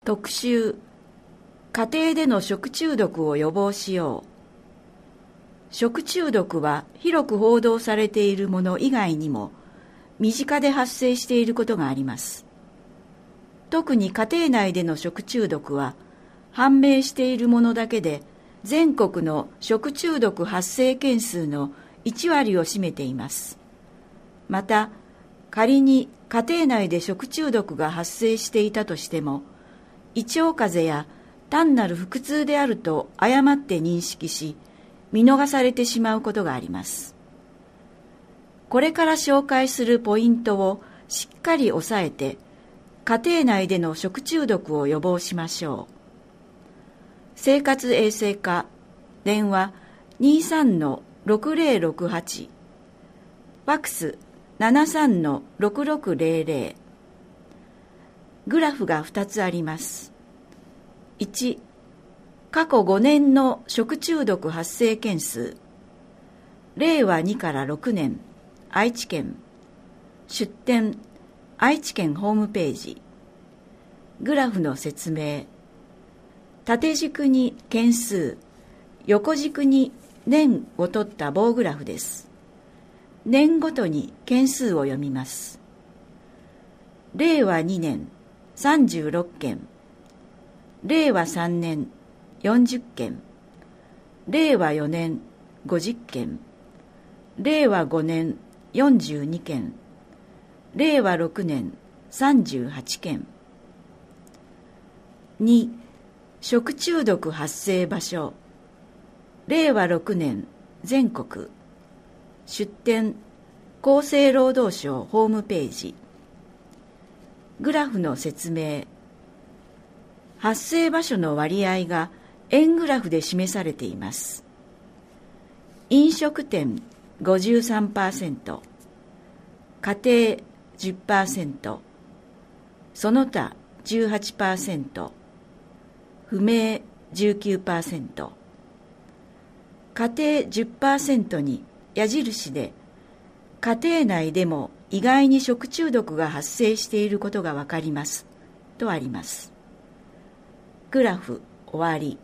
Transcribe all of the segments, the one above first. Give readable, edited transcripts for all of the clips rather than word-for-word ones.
特集、家庭での食中毒を予防しよう。食中毒は広く報道されているもの以外にも身近で発生していることがあります。特に家庭内での食中毒は判明しているものだけで全国の食中毒発生件数の1割を占めています。また、仮に家庭内で食中毒が発生していたとしても、胃腸風邪や単なる腹痛であると誤って認識し、見逃されてしまうことがあります。これから紹介するポイントをしっかり押さえて、家庭内での食中毒を予防しましょう。生活衛生課、電話 23-6068、ファックス 73-6600。グラフが2つあります。1、過去5年の食中毒発生件数。令和2から6年、愛知県。出典、愛知県ホームページ。グラフの説明。縦軸に件数、横軸に年を取った棒グラフです。年ごとに件数を読みます。令和2年36件、令和3年40件、令和4年50件、令和5年42件、令和6年38件。2、食中毒発生場所。令和6年全国。出典、厚生労働省ホームページ。グラフの説明。発生場所の割合が円グラフで示されています。飲食店 53%、家庭 10%、その他 18%、不明 19%、家庭 10% に矢印で家庭内でも意外に食中毒が発生していることがわかりますとあります。グラフ終わり。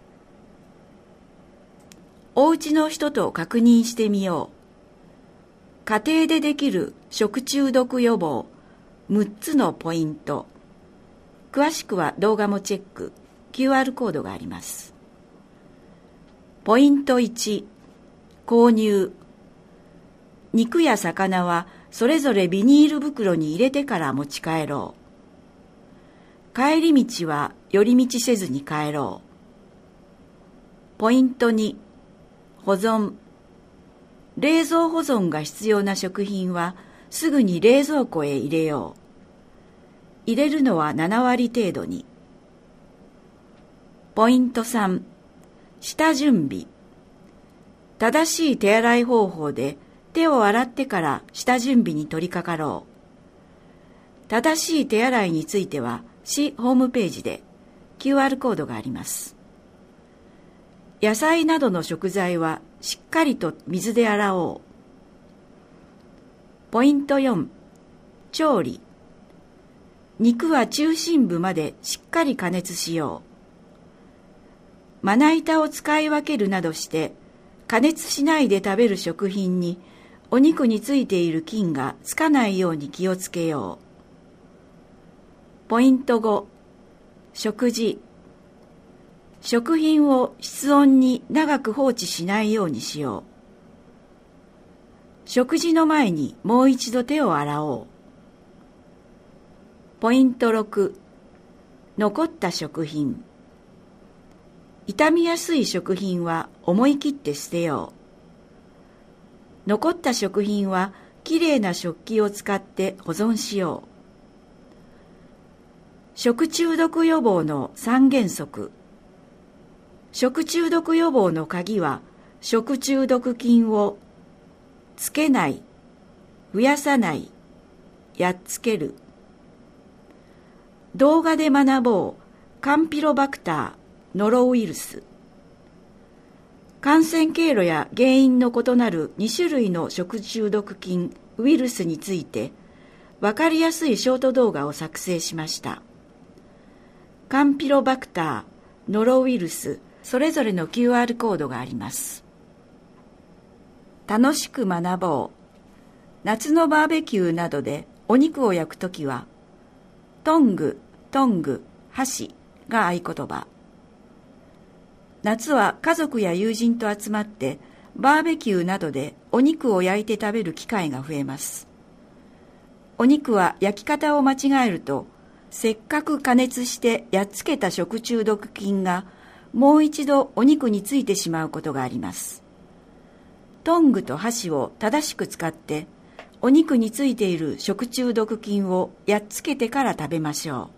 おうちの人と確認してみよう。家庭でできる食中毒予防6つのポイント。詳しくは動画もチェック。QR コードがあります。ポイント1、購入。肉や魚はそれぞれビニール袋に入れてから持ち帰ろう。帰り道は寄り道せずに帰ろう。ポイント2、保存。冷蔵保存が必要な食品はすぐに冷蔵庫へ入れよう。入れるのは7割程度に。ポイント3、下準備。正しい手洗い方法で手を洗ってから下準備に取り掛かろう。正しい手洗いについては市ホームページで QR コードがあります。野菜などの食材はしっかりと水で洗おう。ポイント4、調理。肉は中心部までしっかり加熱しよう。まな板を使い分けるなどして加熱しないで食べる食品にお肉についている菌がつかないように気をつけよう。ポイント5、食事。食品を室温に長く放置しないようにしよう。食事の前にもう一度手を洗おう。ポイント6、残った食品。傷みやすい食品は思い切って捨てよう。残った食品はきれいな食器を使って保存しよう。食中毒予防の3原則。食中毒予防の鍵は食中毒菌をつけない、増やさない、やっつける。動画で学ぼうカンピロバクターノロウイルス。感染経路や原因の異なる2種類の食中毒菌ウイルスについて分かりやすいショート動画を作成しました。 カンピロバクター、ノロウイルス、それぞれの QR コードがあります。楽しく学ぼう。夏のバーベキューなどでお肉を焼くときは、トング、箸が合言葉。夏は家族や友人と集まってバーベキューなどでお肉を焼いて食べる機会が増えます。お肉は焼き方を間違えると、せっかく加熱してやっつけた食中毒菌がもう一度お肉についてしまうことがあります。トングと箸を正しく使ってお肉についている食中毒菌をやっつけてから食べましょう。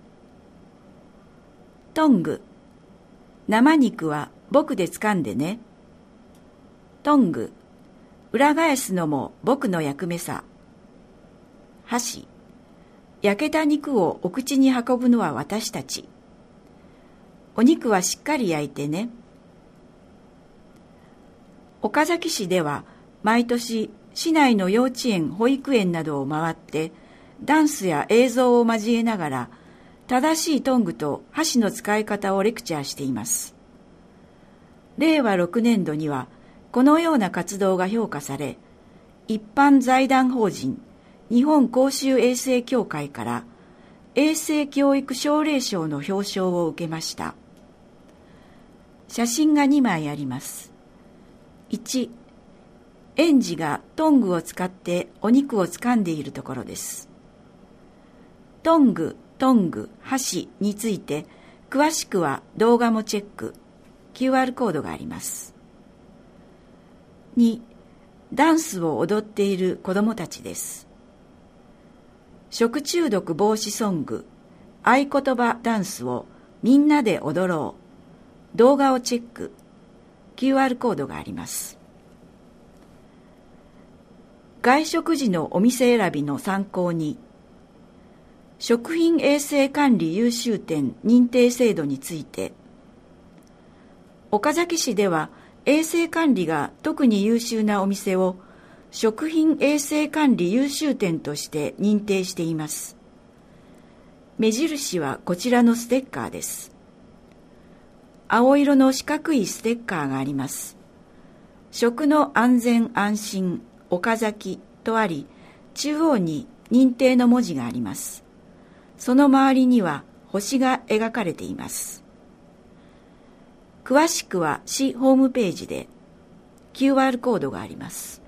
トング、生肉は僕で掴んでね。トング、裏返すのも僕の役目さ。箸、焼けた肉をお口に運ぶのは私たち。お肉はしっかり焼いてね。岡崎市では毎年市内の幼稚園、保育園などを回ってダンスや映像を交えながら正しいトングと箸の使い方をレクチャーしています。令和6年度にはこのような活動が評価され、一般財団法人日本公衆衛生協会から衛生教育奨励賞の表彰を受けました。写真が2枚あります。1、園児がトングを使ってお肉を掴んでいるところです。トング、箸について詳しくは動画もチェック、QR コードがあります。2、ダンスを踊っている子どもたちです。食中毒防止ソング、合言葉ダンスをみんなで踊ろう、動画をチェック、QR コードがあります。外食時のお店選びの参考に、食品衛生管理優秀店認定制度について、岡崎市では衛生管理が特に優秀なお店を食品衛生管理優秀店として認定しています。目印はこちらのステッカーです。青色の四角いステッカーがあります。食の安全安心岡崎とあり、中央に認定の文字があります。その周りには星が描かれています。詳しくは市ホームページで QR コードがあります。